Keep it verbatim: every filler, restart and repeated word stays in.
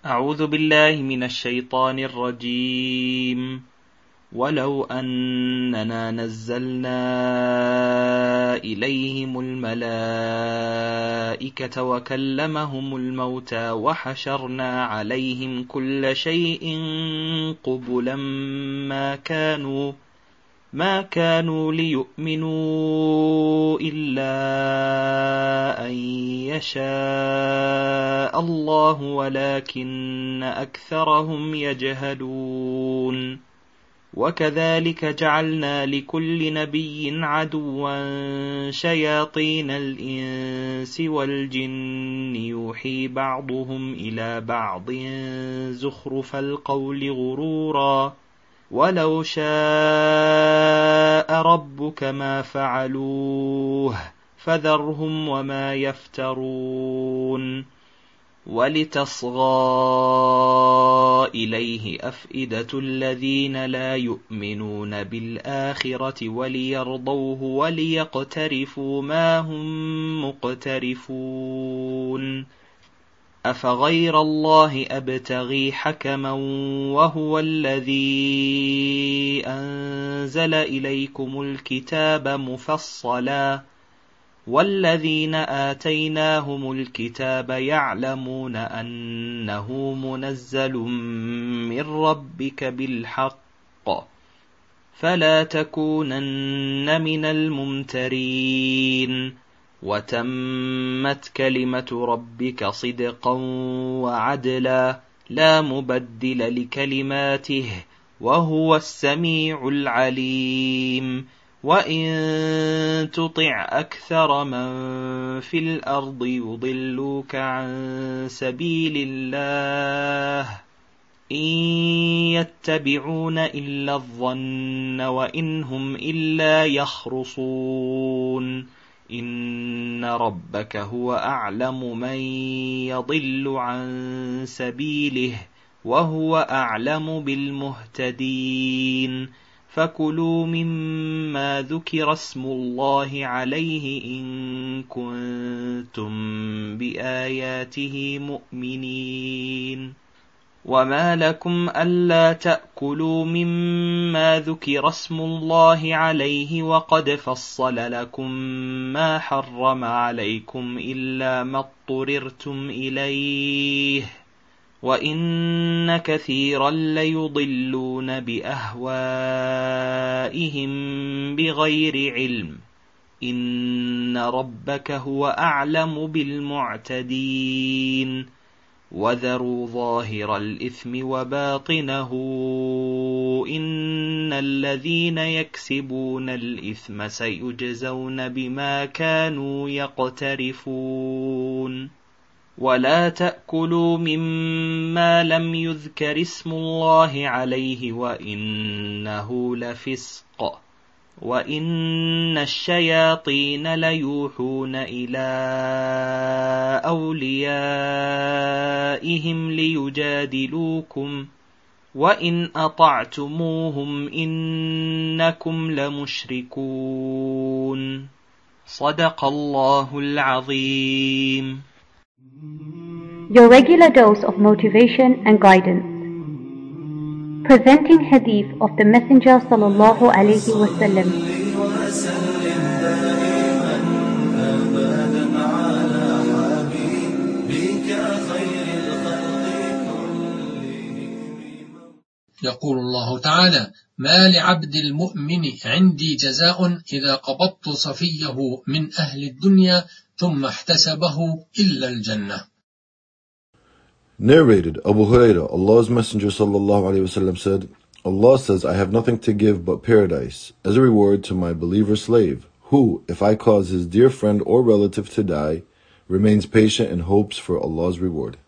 أعوذ بالله من الشيطان الرجيم. ولو أننا نزلنا إليهم الملائكة وكلمهم الموتى وحشرنا عليهم كل شيء قبلا ما كانوا ما كانوا ليؤمنوا إلا أن يشاء الله ولكن أكثرهم يجهلون. وكذلك جعلنا لكل نبي عدوا شياطين الإنس والجن يوحي بعضهم إلى بعض زخرف القول غرورا ولو شاء ربك ما فعلوه فذرهم وما يفترون. ولتصغى إليه أفئدة الذين لا يؤمنون بالآخرة وليرضوه وليقترفوا ما هم مقترفون. أفغير الله أبتغي حكما وهو الذي أنزل إليكم الكتاب مفصلا والذين آتيناهم الكتاب يعلمون أنه منزل من ربك بالحق فلا تكونن من الممترين. وتمت كلمة ربك صدقا وعدلا لا مبدل لكلماته وهو السميع العليم. وإن تطع أكثر من في الأرض يضلوك عن سبيل الله إن يتبعون إلا الظن وإن هم إلا يخرصون. إن ربك هو أعلم من يضل عن سبيله وهو أعلم بالمهتدين. فكلوا مما ذكر اسم الله عليه إن كنتم بآياته مؤمنين. وما لكم ألا تأكلوا مما ذكر اسم الله عليه وقد فصل لكم ما حرم عليكم إلا ما اضطررتم إليه وإن كثيرا ليضلون بأهوائهم بغير علم. إن ربك هو أعلم بالمعتدين. وذروا ظاهر الإثم وباطنه إن الذين يكسبون الإثم سيجزون بما كانوا يقترفون. ولا تأكلوا مما لم يذكر اسم الله عليه وإنه لفسق وإن الشياطين ليوحون إلى أوليائهم ليجادلوكم وإن أطعتموهم إنكم لمشركون. صدق الله العظيم. Your regular dose of motivation and guidance. Presenting hadith of the Messenger sallallahu alayhi wa sallam. يقول الله تعالى: ما لعبد المؤمن عندي جزاء إذا قبضت صفيه من أهل الدنيا ثم احتسبه إلا الجنة. Narrated, Abu Hurairah, Allah's Messenger sallallahu alayhi wa sallam said, Allah says, I have nothing to give but paradise as a reward to my believer slave, who, if I cause his dear friend or relative to die, remains patient and hopes for Allah's reward.